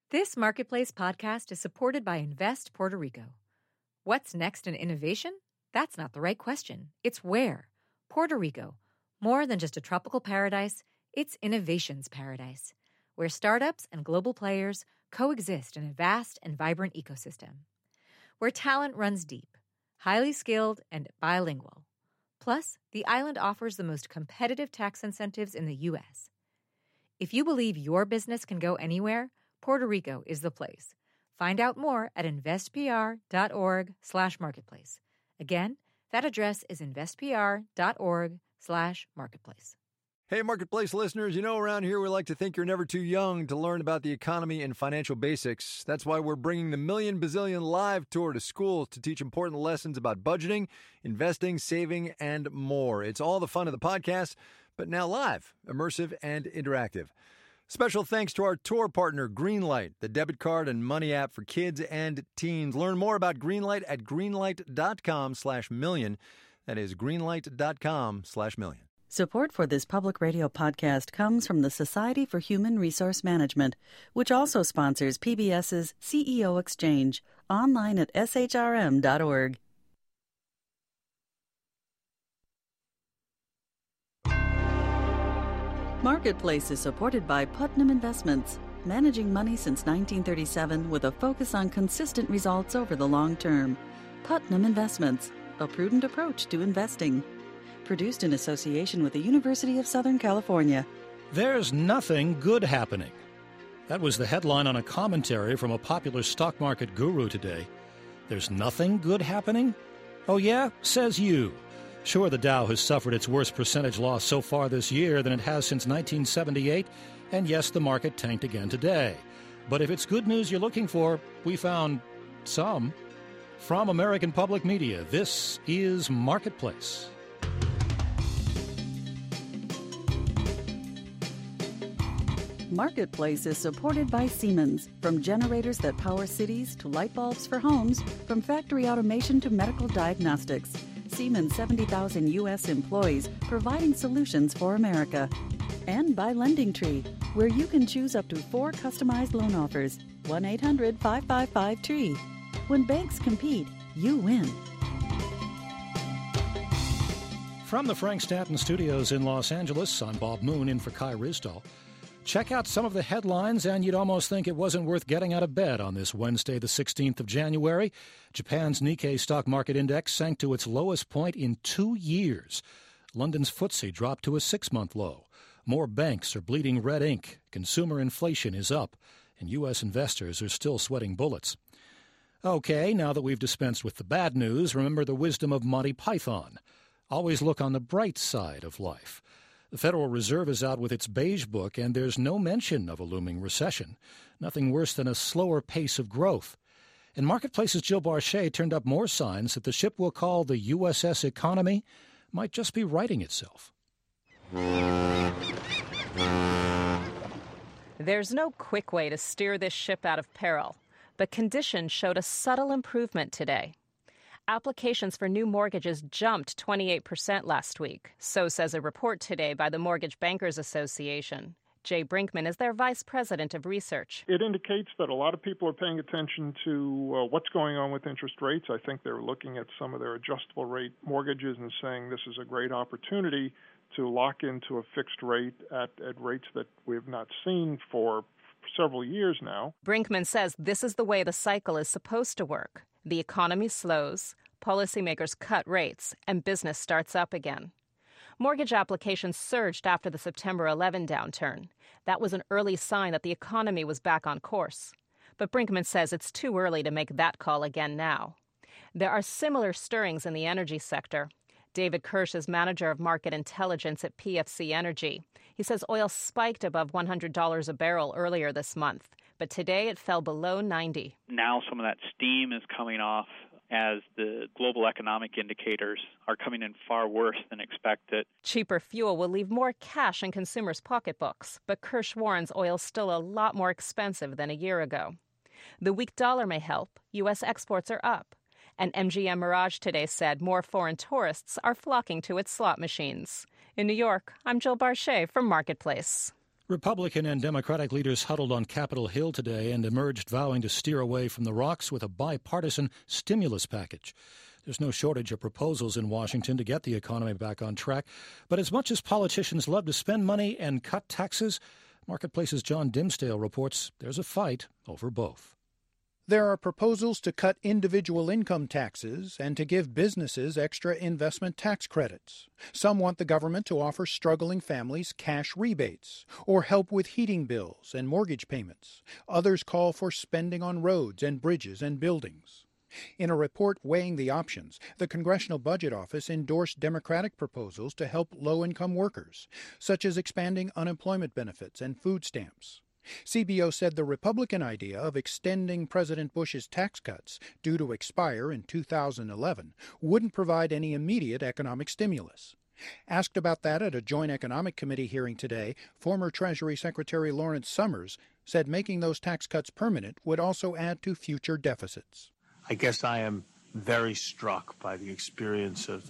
This Marketplace podcast is supported by Invest Puerto Rico. What's next in innovation? That's not the right question. It's where. Puerto Rico. More than just a tropical paradise, it's innovation's paradise, where startups and global players coexist in a vast and vibrant ecosystem. Where talent runs deep, highly skilled, and bilingual. Plus, the island offers the most competitive tax incentives in the U.S. If you believe your business can go anywhere, Puerto Rico is the place. Find out more at investpr.org/marketplace. Again, that address is investpr.org/marketplace. Hey, Marketplace listeners, you know around here we like to think you're never too young to learn about the economy and financial basics. That's why we're bringing the Million Bazillion Live Tour to schools to teach important lessons about budgeting, investing, saving, and more. It's all the fun of the podcast, but now live, immersive, and interactive. Special thanks to our tour partner, Greenlight, the debit card and money app for kids and teens. Learn more about Greenlight at greenlight.com/million. That is greenlight.com/million. Support for this public radio podcast comes from the Society for Human Resource Management, which also sponsors PBS's CEO Exchange, online at shrm.org. Marketplace is supported by Putnam Investments, managing money since 1937 with a focus on consistent results over the long term. Putnam Investments, a prudent approach to investing. Produced in association with the University of Southern California. There's nothing good happening. That was the headline on a commentary from a popular stock market guru today. There's nothing good happening? Oh yeah? Says you. Sure, the Dow has suffered its worst percentage loss so far this year than it has since 1978, and yes, the market tanked again today. But if it's good news you're looking for, we found some. From American Public Media, this is Marketplace. Marketplace is supported by Siemens. From generators that power cities to light bulbs for homes, from factory automation to medical diagnostics. Siemens' 70,000 U.S. employees providing solutions for America. And by LendingTree, where you can choose up to 4 customized loan offers. 1-800-555-TREE. When banks compete, you win. From the Frank Stanton Studios in Los Angeles, I'm Bob Moon in for Kai Risdall. Check out some of the headlines, and you'd almost think it wasn't worth getting out of bed on this Wednesday, the 16th of January. Japan's Nikkei stock market index sank to its lowest point in 2 years. London's FTSE dropped to a 6-month low. More banks are bleeding red ink. Consumer inflation is up, and U.S. investors are still sweating bullets. Okay, now that we've dispensed with the bad news, remember the wisdom of Monty Python. Always look on the bright side of life. The Federal Reserve is out with its beige book, and there's no mention of a looming recession. Nothing worse than a slower pace of growth. And Marketplace's Jill Barchet turned up more signs that the ship we'll call the USS Economy might just be righting itself. There's no quick way to steer this ship out of peril, but conditions showed a subtle improvement today. Applications for new mortgages jumped 28% last week, so says a report today by the Mortgage Bankers Association. Jay Brinkman is their vice president of research. It indicates that a lot of people are paying attention to what's going on with interest rates. I think they're looking at some of their adjustable rate mortgages and saying this is a great opportunity to lock into a fixed rate at rates that we have not seen for several years now. Brinkman says this is the way the cycle is supposed to work. The economy slows, policymakers cut rates, and business starts up again. Mortgage applications surged after the September 11 downturn. That was an early sign that the economy was back on course. But Brinkman says it's too early to make that call again now. There are similar stirrings in the energy sector. David Kirsch is manager of market intelligence at PFC Energy. He says oil spiked above $100 a barrel earlier this month, but today it fell below 90. Now some of that steam is coming off as the global economic indicators are coming in far worse than expected. Cheaper fuel will leave more cash in consumers' pocketbooks, but Kirsch warns oil's still a lot more expensive than a year ago. The weak dollar may help. U.S. exports are up. And MGM Mirage today said more foreign tourists are flocking to its slot machines. In New York, I'm Jill Barchet from Marketplace. Republican and Democratic leaders huddled on Capitol Hill today and emerged vowing to steer away from the rocks with a bipartisan stimulus package. There's no shortage of proposals in Washington to get the economy back on track. But as much as politicians love to spend money and cut taxes, Marketplace's John Dimsdale reports there's a fight over both. There are proposals to cut individual income taxes and to give businesses extra investment tax credits. Some want the government to offer struggling families cash rebates or help with heating bills and mortgage payments. Others call for spending on roads and bridges and buildings. In a report weighing the options, the Congressional Budget Office endorsed Democratic proposals to help low-income workers, such as expanding unemployment benefits and food stamps. CBO said the Republican idea of extending President Bush's tax cuts due to expire in 2011 wouldn't provide any immediate economic stimulus. Asked about that at a Joint Economic Committee hearing today, former Treasury Secretary Lawrence Summers said making those tax cuts permanent would also add to future deficits. I guess I am very struck by the experience of the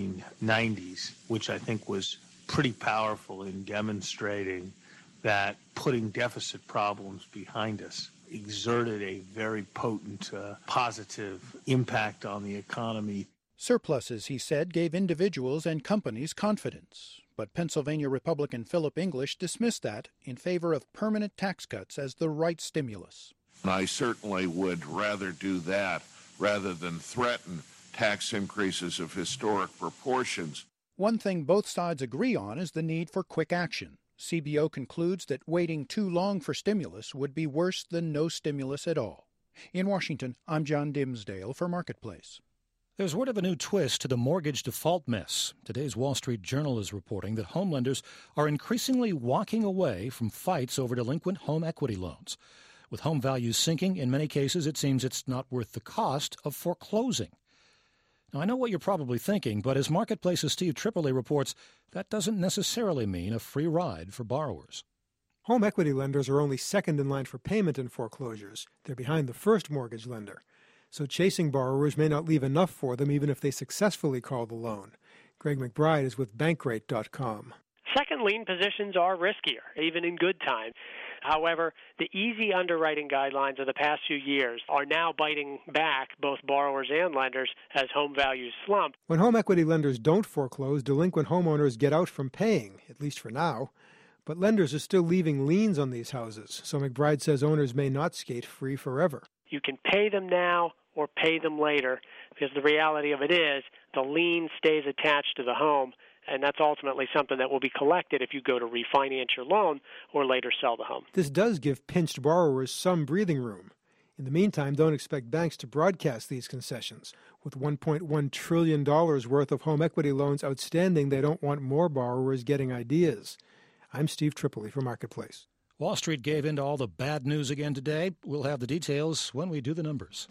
1990s, which I think was pretty powerful in demonstrating that putting deficit problems behind us exerted a very potent positive impact on the economy. Surpluses, he said, gave individuals and companies confidence. But Pennsylvania Republican Philip English dismissed that in favor of permanent tax cuts as the right stimulus. I certainly would rather do that rather than threaten tax increases of historic proportions. One thing both sides agree on is the need for quick action. CBO concludes that waiting too long for stimulus would be worse than no stimulus at all. In Washington, I'm John Dimsdale for Marketplace. There's word of a new twist to the mortgage default mess. Today's Wall Street Journal is reporting that home lenders are increasingly walking away from fights over delinquent home equity loans. With home values sinking, in many cases it seems it's not worth the cost of foreclosing. Now, I know what you're probably thinking, but as Marketplace's Steve Tripoli reports, that doesn't necessarily mean a free ride for borrowers. Home equity lenders are only second in line for payment in foreclosures. They're behind the first mortgage lender. So chasing borrowers may not leave enough for them even if they successfully call the loan. Greg McBride is with Bankrate.com. Second lien positions are riskier, even in good times. However, the easy underwriting guidelines of the past few years are now biting back both borrowers and lenders as home values slump. When home equity lenders don't foreclose, delinquent homeowners get out from paying, at least for now. But lenders are still leaving liens on these houses, so McBride says owners may not skate free forever. You can pay them now or pay them later, because the reality of it is the lien stays attached to the home, and that's ultimately something that will be collected if you go to refinance your loan or later sell the home. This does give pinched borrowers some breathing room. In the meantime, don't expect banks to broadcast these concessions. With $1.1 trillion worth of home equity loans outstanding, they don't want more borrowers getting ideas. I'm Steve Tripoli for Marketplace. Wall Street gave in to all the bad news again today. We'll have the details when we do the numbers.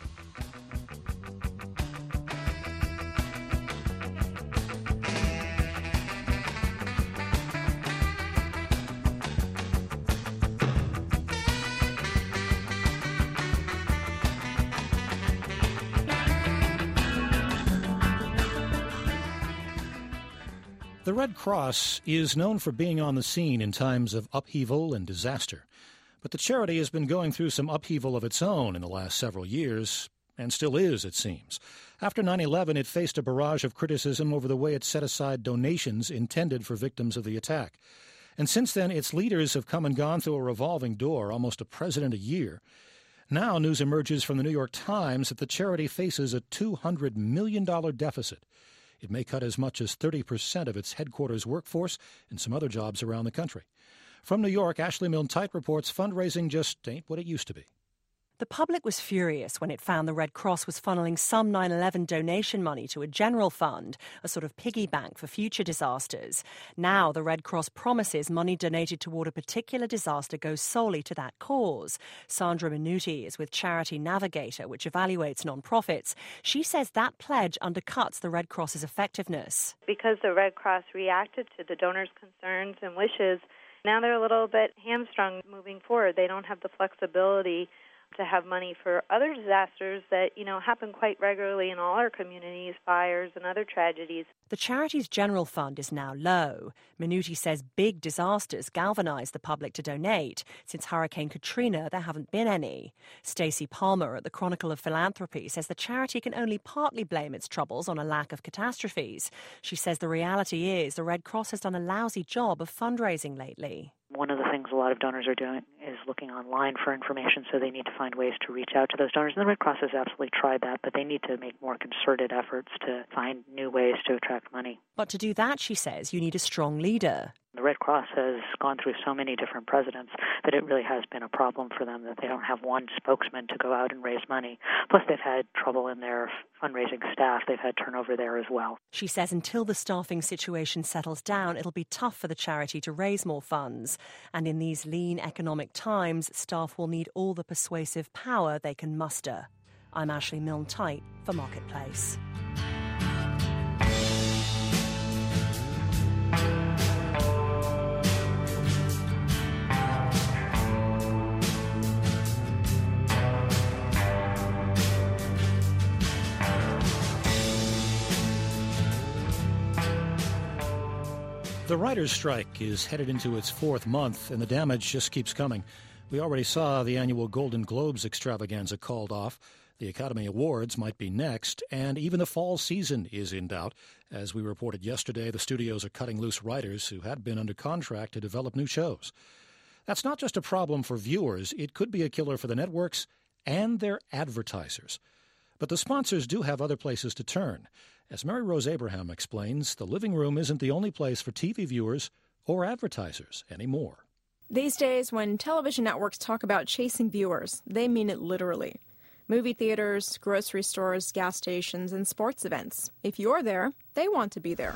The Red Cross is known for being on the scene in times of upheaval and disaster. But the charity has been going through some upheaval of its own in the last several years, and still is, it seems. After 9/11, it faced a barrage of criticism over the way it set aside donations intended for victims of the attack. And since then, its leaders have come and gone through a revolving door, almost a president a year. Now news emerges from the New York Times that the charity faces a $200 million deficit. It may cut as much as 30% of its headquarters workforce and some other jobs around the country. From New York, Ashley Milne-Tyte reports fundraising just ain't what it used to be. The public was furious when it found the Red Cross was funneling some 9/11 donation money to a general fund, a sort of piggy bank for future disasters. Now the Red Cross promises money donated toward a particular disaster goes solely to that cause. Sandra Minuti is with Charity Navigator, which evaluates non-profits. She says that pledge undercuts the Red Cross's effectiveness. Because the Red Cross reacted to the donors' concerns and wishes, now they're a little bit hamstrung moving forward. They don't have the flexibility to have money for other disasters that, happen quite regularly in all our communities, fires and other tragedies. The charity's general fund is now low. Minuti says big disasters galvanise the public to donate. Since Hurricane Katrina, there haven't been any. Stacey Palmer at the Chronicle of Philanthropy says the charity can only partly blame its troubles on a lack of catastrophes. She says the reality is the Red Cross has done a lousy job of fundraising lately. One of the things a lot of donors are doing is looking online for information, so they need to find ways to reach out to those donors. And the Red Cross has absolutely tried that, but they need to make more concerted efforts to find new ways to attract money. But to do that, she says, you need a strong leader. The Red Cross has gone through so many different presidents that it really has been a problem for them that they don't have one spokesman to go out and raise money. Plus, they've had trouble in their fundraising staff. They've had turnover there as well. She says until the staffing situation settles down, it'll be tough for the charity to raise more funds. And in these lean economic times, staff will need all the persuasive power they can muster. I'm Ashley Milne-Tyte for Marketplace. The writers' strike is headed into its fourth month, and the damage just keeps coming. We already saw the annual Golden Globes extravaganza called off. The Academy Awards might be next, and even the fall season is in doubt. As we reported yesterday, the studios are cutting loose writers who had been under contract to develop new shows. That's not just a problem for viewers. It could be a killer for the networks and their advertisers. But the sponsors do have other places to turn. As Mary Rose Abraham explains, the living room isn't the only place for TV viewers or advertisers anymore. These days, when television networks talk about chasing viewers, they mean it literally. Movie theaters, grocery stores, gas stations, and sports events. If you're there, they want to be there.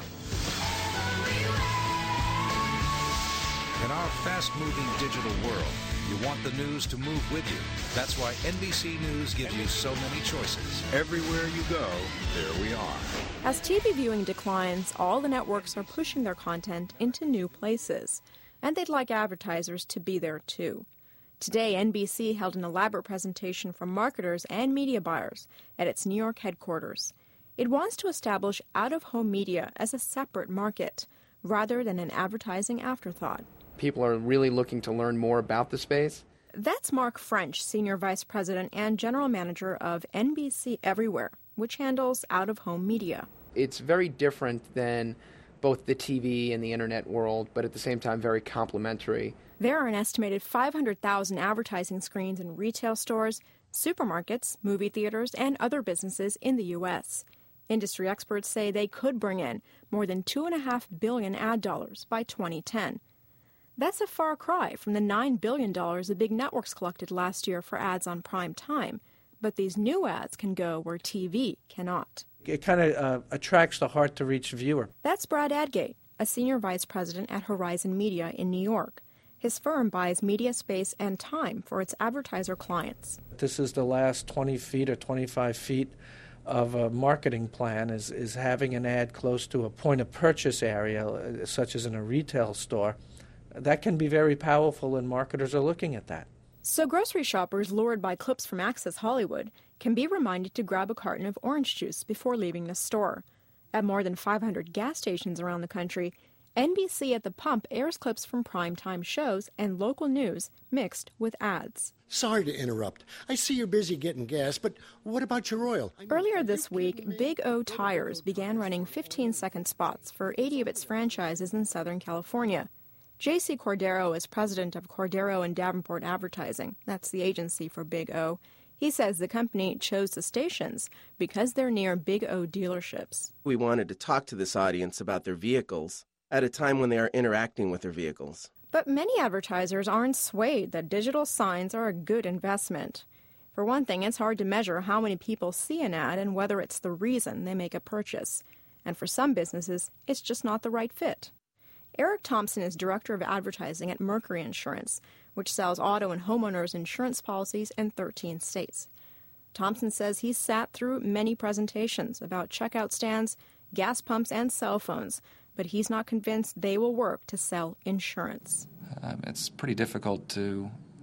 In our fast-moving digital world, you want the news to move with you. That's why NBC News gives you so many choices. Everywhere you go, there we are. As TV viewing declines, all the networks are pushing their content into new places. And they'd like advertisers to be there too. Today, NBC held an elaborate presentation for marketers and media buyers at its New York headquarters. It wants to establish out-of-home media as a separate market, rather than an advertising afterthought. People are really looking to learn more about the space. That's Mark French, Senior Vice President and General Manager of NBC Everywhere, which handles out-of-home media. It's very different than both the TV and the internet world, but at the same time very complementary. There are an estimated 500,000 advertising screens in retail stores, supermarkets, movie theaters, and other businesses in the U.S. Industry experts say they could bring in more than $2.5 billion ad dollars by 2010. That's a far cry from the $9 billion the big networks collected last year for ads on prime time. But these new ads can go where TV cannot. It kind of attracts the hard-to-reach viewer. That's Brad Adgate, a senior vice president at Horizon Media in New York. His firm buys media space and time for its advertiser clients. This is the last 20 feet or 25 feet of a marketing plan, is having an ad close to a point-of-purchase area, such as in a retail store. That can be very powerful, and marketers are looking at that. So grocery shoppers lured by clips from Access Hollywood can be reminded to grab a carton of orange juice before leaving the store. At more than 500 gas stations around the country, NBC at the Pump airs clips from primetime shows and local news mixed with ads. Sorry to interrupt. I see you're busy getting gas, but what about your oil? Earlier this week, Big O Tires began running 15-second spots for 80 of its franchises in Southern California. J.C. Cordero is president of Cordero and Davenport Advertising. That's the agency for Big O. He says the company chose the stations because they're near Big O dealerships. We wanted to talk to this audience about their vehicles at a time when they are interacting with their vehicles. But many advertisers aren't swayed that digital signs are a good investment. For one thing, it's hard to measure how many people see an ad and whether it's the reason they make a purchase. And for some businesses, it's just not the right fit. Eric Thompson is director of advertising at Mercury Insurance, which sells auto and homeowners insurance policies in 13 states. Thompson says he's sat through many presentations about checkout stands, gas pumps, and cell phones, but he's not convinced they will work to sell insurance. It's pretty difficult to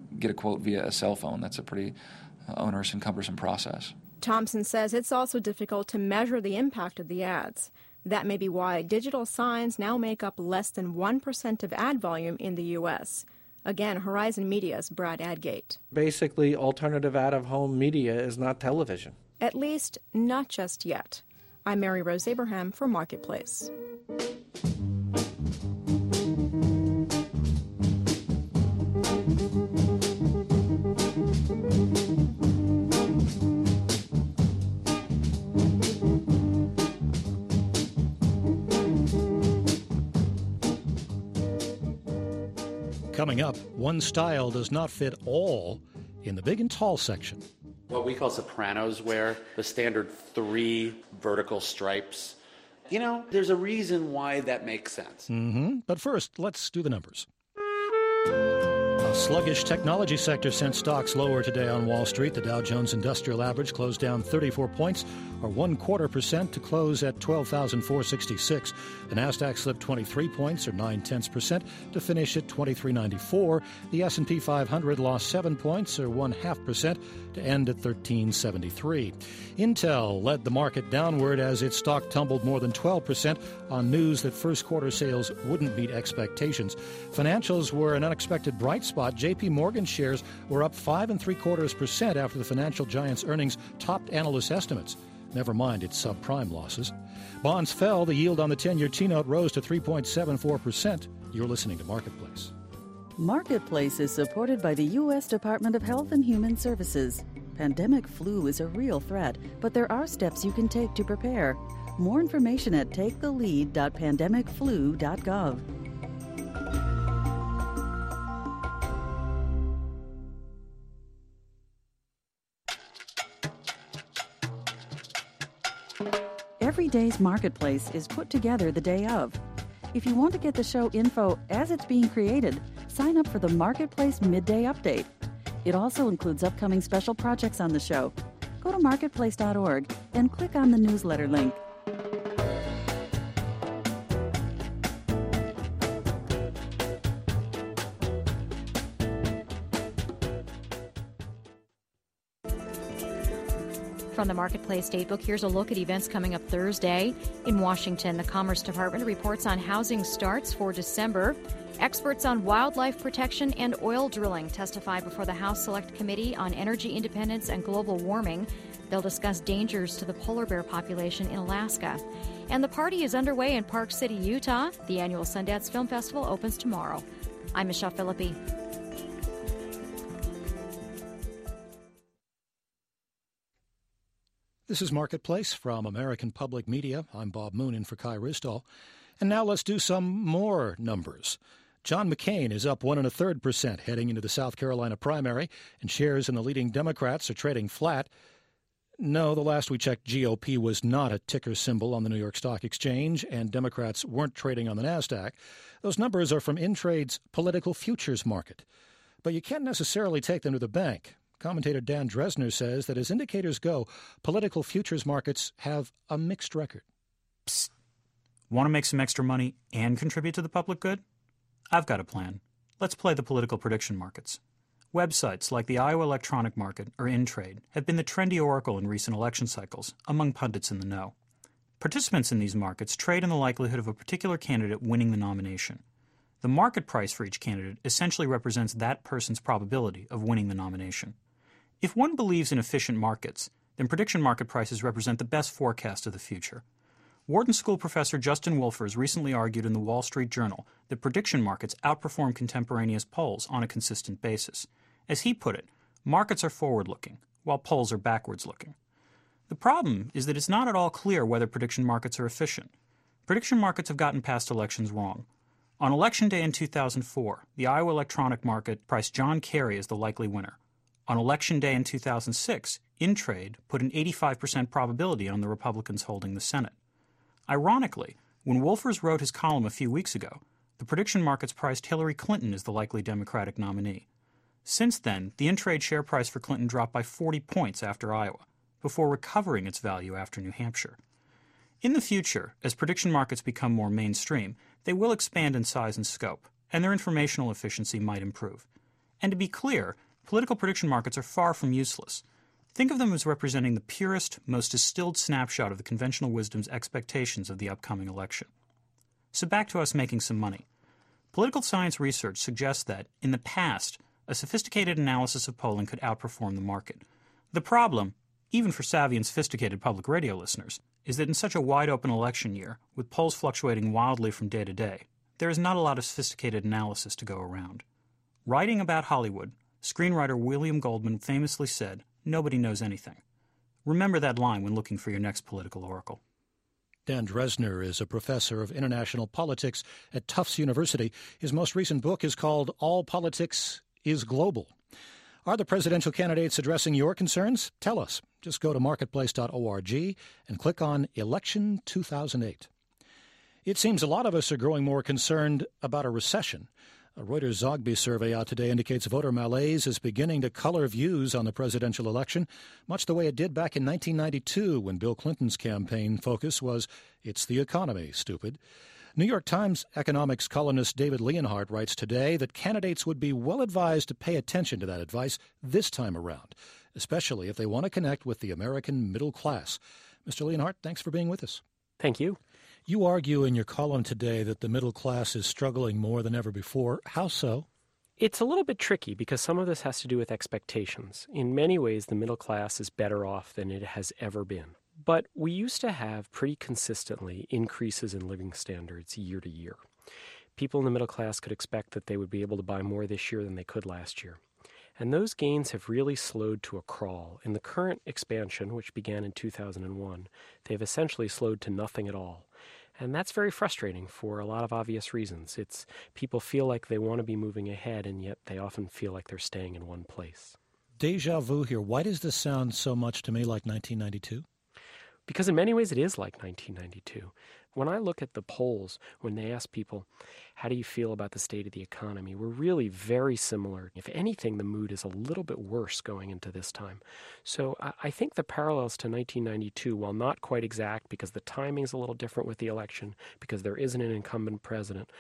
get a quote via a cell phone. That's a pretty onerous and cumbersome process. Thompson says it's also difficult to measure the impact of the ads. That may be why digital signs now make up less than 1% of ad volume in the U.S. Again, Horizon Media's Brad Adgate. Basically, alternative out-of-home media is not television. At least, not just yet. I'm Mary Rose Abraham for Marketplace. Coming up, one style does not fit all in the big and tall section. What we call Sopranos wear, the standard 3 vertical stripes. You know, there's a reason why that makes sense. But first, let's do the numbers. A sluggish technology sector sent stocks lower today on Wall Street. The Dow Jones Industrial Average closed down 34 points, or 0.25%, to close at 12,466. The Nasdaq slipped 23 points, or 0.9%, to finish at 2394. The S&P 500 lost 7 points, or 0.5%, to end at 1373. Intel led the market downward as its stock tumbled more than 12% on news that first quarter sales wouldn't meet expectations. Financials were an unexpected bright spot. J.P. Morgan shares were up 5.75% after the financial giant's earnings topped analyst estimates. Never mind its subprime losses. Bonds fell. The yield on the 10-year T-note rose to 3.74%. You're listening to Marketplace. Marketplace is supported by the U.S. Department of Health and Human Services. Pandemic flu is a real threat, but there are steps you can take to prepare. More information at takethelead.pandemicflu.gov. Every day's Marketplace is put together the day of. If you want to get the show info as it's being created, sign up for the Marketplace Midday Update. It also includes upcoming special projects on the show. Go to marketplace.org and click on the newsletter link. From the Marketplace Datebook, here's a look at events coming up Thursday. In Washington, the Commerce Department reports on housing starts for December. Experts on wildlife protection and oil drilling testify before the House Select Committee on Energy Independence and Global Warming. They'll discuss dangers to the polar bear population in Alaska. And the party is underway in Park City, Utah. The annual Sundance Film Festival opens tomorrow. I'm Michelle Philippi. This is Marketplace from American Public Media. I'm Bob Moon in for Kai Risdall. And now let's do some more numbers. John McCain is up 1.33% heading into the South Carolina primary, and shares in the leading Democrats are trading flat. No, the last we checked, GOP was not a ticker symbol on the New York Stock Exchange, and Democrats weren't trading on the Nasdaq. Those numbers are from Intrade's political futures market. But you can't necessarily take them to the bank. Commentator Dan Dresner says that as indicators go, political futures markets have a mixed record. Psst. Want to make some extra money and contribute to the public good? I've got a plan. Let's play the political prediction markets. Websites like the Iowa Electronic Market, or Intrade, have been the trendy oracle in recent election cycles among pundits in the know. Participants in these markets trade in the likelihood of a particular candidate winning the nomination. The market price for each candidate essentially represents that person's probability of winning the nomination. If one believes in efficient markets, then prediction market prices represent the best forecast of the future. Wharton School professor Justin Wolfers recently argued in the Wall Street Journal that prediction markets outperform contemporaneous polls on a consistent basis. As he put it, markets are forward-looking, while polls are backwards-looking. The problem is that it's not at all clear whether prediction markets are efficient. Prediction markets have gotten past elections wrong. On Election Day in 2004, the Iowa Electronic Market priced John Kerry as the likely winner. On Election Day in 2006, Intrade put an 85% probability on the Republicans holding the Senate. Ironically, when Wolfers wrote his column a few weeks ago, the prediction markets priced Hillary Clinton as the likely Democratic nominee. Since then, the Intrade share price for Clinton dropped by 40 points after Iowa, before recovering its value after New Hampshire. In the future, as prediction markets become more mainstream, they will expand in size and scope, and their informational efficiency might improve. And to be clear, political prediction markets are far from useless. Think of them as representing the purest, most distilled snapshot of the conventional wisdom's expectations of the upcoming election. So back to us making some money. Political science research suggests that, in the past, a sophisticated analysis of polling could outperform the market. The problem, even for savvy and sophisticated public radio listeners, is that in such a wide-open election year, with polls fluctuating wildly from day to day, there is not a lot of sophisticated analysis to go around. Writing about Hollywood, screenwriter William Goldman famously said, "Nobody knows anything." Remember that line when looking for your next political oracle. Dan Dresner is a professor of international politics at Tufts University. His most recent book is called All Politics is Global. Are the presidential candidates addressing your concerns? Tell us. Just go to marketplace.org and click on Election 2008. It seems a lot of us are growing more concerned about a recession. A Reuters Zogby survey out today indicates voter malaise is beginning to color views on the presidential election, much the way it did back in 1992 when Bill Clinton's campaign focus was, "It's the economy, stupid." New York Times economics columnist David Leonhardt writes today that candidates would be well advised to pay attention to that advice this time around, especially if they want to connect with the American middle class. Mr. Leonhardt, thanks for being with us. Thank you. You argue in your column today that the middle class is struggling more than ever before. How so? It's a little bit tricky because some of this has to do with expectations. In many ways, the middle class is better off than it has ever been. But we used to have pretty consistently increases in living standards year to year. People in the middle class could expect that they would be able to buy more this year than they could last year. And those gains have really slowed to a crawl. In the current expansion, which began in 2001, they've essentially slowed to nothing at all. And that's very frustrating for a lot of obvious reasons. It's people feel like they want to be moving ahead, and yet they often feel like they're staying in one place. Deja vu here. Why does this sound so much to me like 1992? Because in many ways it is like 1992. When I look at the polls, when they ask people, how do you feel about the state of the economy, we're really very similar. If anything, the mood is a little bit worse going into this time. So I think the parallels to 1992, while not quite exact because the timing is a little different with the election, because there isn't an incumbent president,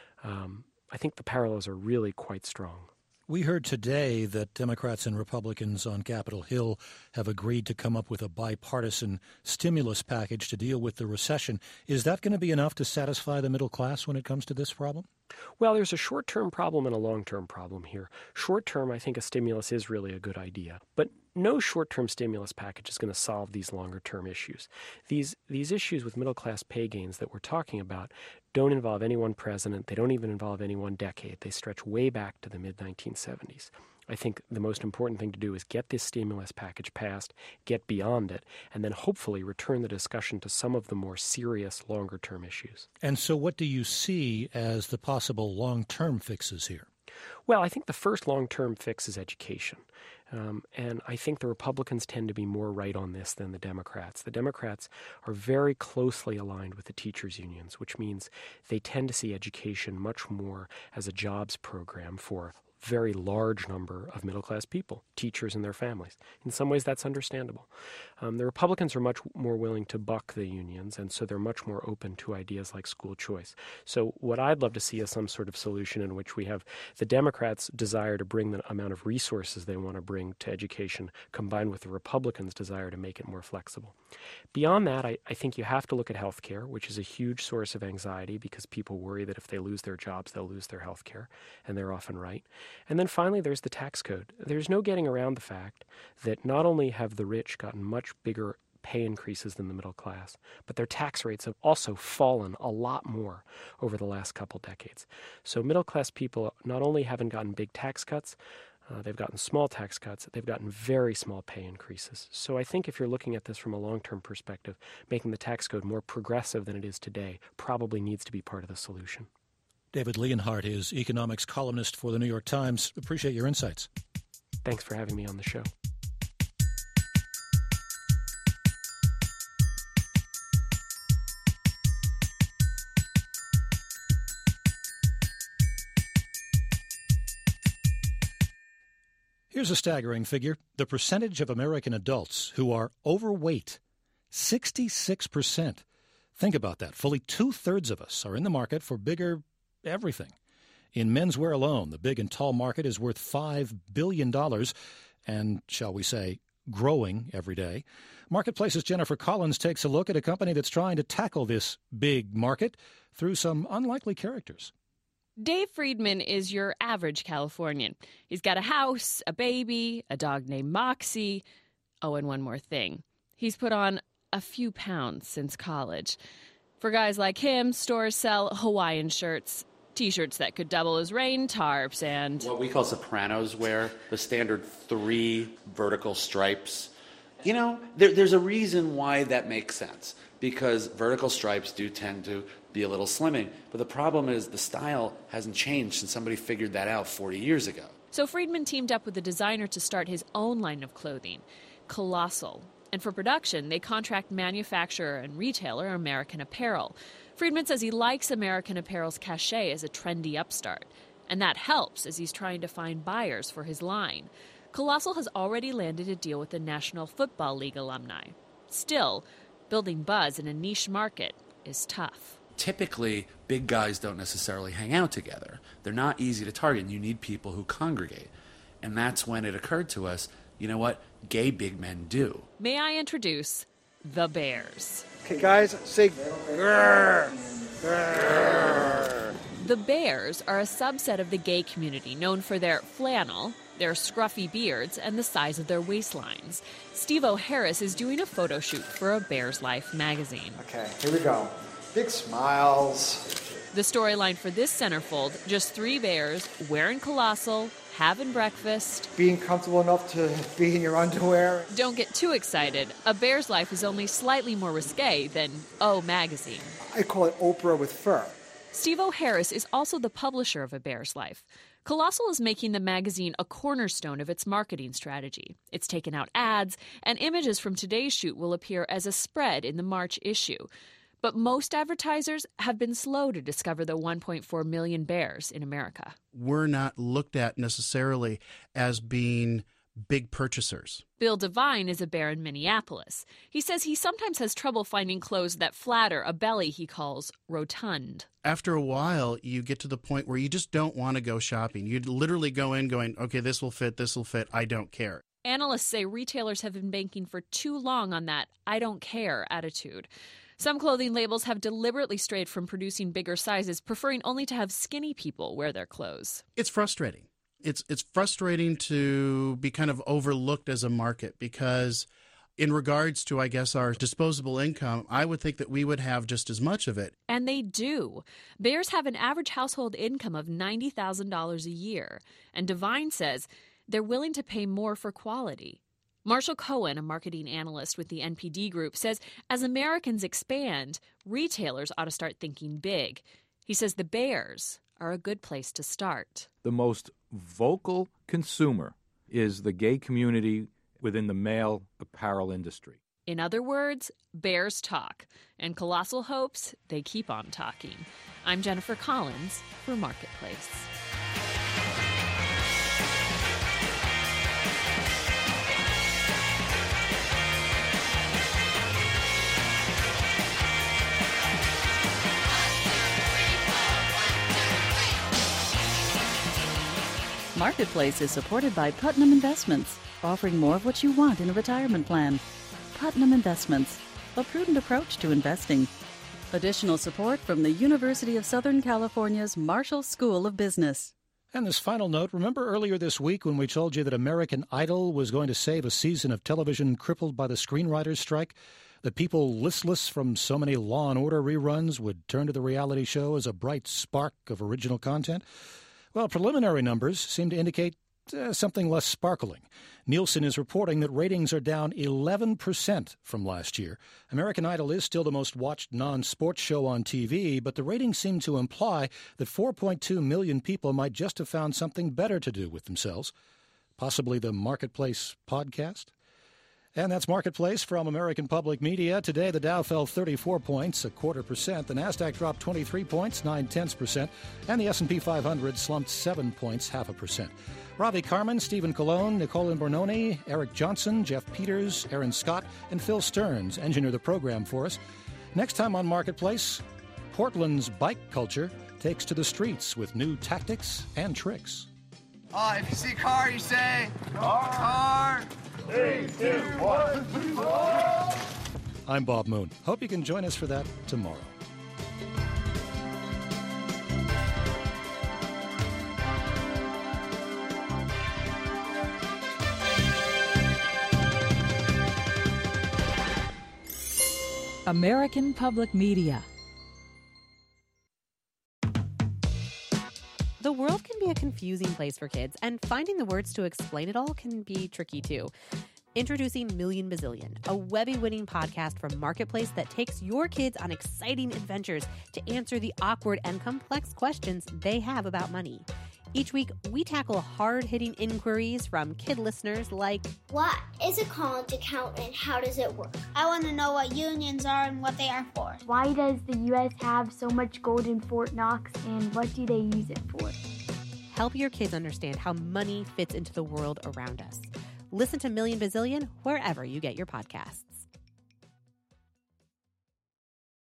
I think the parallels are really quite strong. We heard today that Democrats and Republicans on Capitol Hill have agreed to come up with a bipartisan stimulus package to deal with the recession. Is that going to be enough to satisfy the middle class when it comes to this problem? Well, there's a short-term problem and a long-term problem here. Short-term, I think a stimulus is really a good idea. But no short-term stimulus package is going to solve these longer-term issues. These issues with middle-class pay gains that we're talking about don't involve any one president. They don't even involve any one decade. They stretch way back to the mid-1970s. I think the most important thing to do is get this stimulus package passed, get beyond it, and then hopefully return the discussion to some of the more serious longer-term issues. And so what do you see as the possible long-term fixes here? Well, I think the first long-term fix is education. And I think the Republicans tend to be more right on this than the Democrats. The Democrats are very closely aligned with the teachers' unions, which means they tend to see education much more as a jobs program for very large number of middle-class people, teachers and their families. In some ways, that's understandable. The Republicans are much more willing to buck the unions, and so they're much more open to ideas like school choice. So what I'd love to see is some sort of solution in which we have the Democrats' desire to bring the amount of resources they want to bring to education combined with the Republicans' desire to make it more flexible. Beyond that, I think you have to look at health care, which is a huge source of anxiety because people worry that if they lose their jobs, they'll lose their health care, and they're often right. And then finally, there's the tax code. There's no getting around the fact that not only have the rich gotten much bigger pay increases than the middle class, but their tax rates have also fallen a lot more over the last couple decades. So middle class people not only haven't gotten big tax cuts, they've gotten small tax cuts, they've gotten very small pay increases. So I think if you're looking at this from a long-term perspective, making the tax code more progressive than it is today probably needs to be part of the solution. David Leonhardt is economics columnist for the New York Times. Appreciate your insights. Thanks for having me on the show. Here's a staggering figure. The percentage of American adults who are overweight, 66%. Think about that. Fully two-thirds of us are in the market for bigger everything. In menswear alone, the big and tall market is worth $5 billion and, shall we say, growing every day. Marketplace's Jennifer Collins takes a look at a company that's trying to tackle this big market through some unlikely characters. Dave Friedman is your average Californian. He's got a house, a baby, a dog named Moxie. Oh, and one more thing. He's put on a few pounds since college. For guys like him, stores sell Hawaiian shirts, T-shirts that could double as rain tarps, and what we call Sopranos wear, the standard 3 vertical stripes. You know, there's a reason why that makes sense, because vertical stripes do tend to be a little slimming. But the problem is the style hasn't changed since somebody figured that out 40 years ago. So Friedman teamed up with a designer to start his own line of clothing, Colossal. And for production, they contract manufacturer and retailer American Apparel. Friedman says he likes American Apparel's cachet as a trendy upstart. And that helps as he's trying to find buyers for his line. Colossal has already landed a deal with the National Football League alumni. Still, building buzz in a niche market is tough. Typically, big guys don't necessarily hang out together. They're not easy to target. You need people who congregate. And that's when it occurred to us, you know what? Gay big men do. May I introduce the Bears? Okay, guys, say grrr, grrr. The Bears are a subset of the gay community known for their flannel, their scruffy beards, and the size of their waistlines. Steve O'Harris is doing a photo shoot for a Bears Life magazine. Okay, here we go. Big smiles. The storyline for this centerfold, just 3 bears wearing Colossal, having breakfast. Being comfortable enough to be in your underwear. Don't get too excited. A Bear's Life is only slightly more risque than O magazine. I call it Oprah with fur. Steve O'Harris is also the publisher of A Bear's Life. Colossal is making the magazine a cornerstone of its marketing strategy. It's taken out ads, and images from today's shoot will appear as a spread in the March issue. But most advertisers have been slow to discover the 1.4 million bears in America. We're not looked at necessarily as being big purchasers. Bill Devine is a bear in Minneapolis. He says he sometimes has trouble finding clothes that flatter a belly he calls rotund. After a while, you get to the point where you just don't want to go shopping. You literally go in going, okay, this will fit, I don't care. Analysts say retailers have been banking for too long on that I don't care attitude. Some clothing labels have deliberately strayed from producing bigger sizes, preferring only to have skinny people wear their clothes. It's frustrating. It's frustrating to be kind of overlooked as a market because in regards to, I guess, our disposable income, I would think that we would have just as much of it. And they do. Bears have an average household income of $90,000 a year. And Devine says they're willing to pay more for quality. Marshall Cohen, a marketing analyst with the NPD Group, says as Americans expand, retailers ought to start thinking big. He says the Bears are a good place to start. The most vocal consumer is the gay community within the male apparel industry. In other words, Bears talk, and Colossal hopes they keep on talking. I'm Jennifer Collins for Marketplace. Marketplace is supported by Putnam Investments, offering more of what you want in a retirement plan. Putnam Investments, a prudent approach to investing. Additional support from the University of Southern California's Marshall School of Business. And this final note, remember earlier this week when we told you that American Idol was going to save a season of television crippled by the screenwriters' strike? That people listless from so many Law & Order reruns would turn to the reality show as a bright spark of original content? Well, preliminary numbers seem to indicate something less sparkling. Nielsen is reporting that ratings are down 11% from last year. American Idol is still the most watched non-sports show on TV, but the ratings seem to imply that 4.2 million people might just have found something better to do with themselves. Possibly the Marketplace podcast? And that's Marketplace from American Public Media. Today, the Dow fell 34 points, 0.25%. The Nasdaq dropped 23 points, 0.9%. And the S&P 500 slumped 7 points, 0.5%. Ravi Carmen, Stephen Colon, Nicole Imbornoni, Eric Johnson, Jeff Peters, Aaron Scott, and Phil Stearns engineer the program for us. Next time on Marketplace, Portland's bike culture takes to the streets with new tactics and tricks. If you see car, you say, car. 3, 2, 1. I'm Bob Moon. Hope you can join us for that tomorrow. American Public Media. The world can be a confusing place for kids, and finding the words to explain it all can be tricky too. Introducing Million Bazillion, a Webby-winning podcast from Marketplace that takes your kids on exciting adventures to answer the awkward and complex questions they have about money. Each week, we tackle hard-hitting inquiries from kid listeners like, what is a college account and how does it work? I want to know what unions are and what they are for. Why does the U.S. have so much gold in Fort Knox and what do they use it for? Help your kids understand how money fits into the world around us. Listen to Million Bazillion wherever you get your podcasts.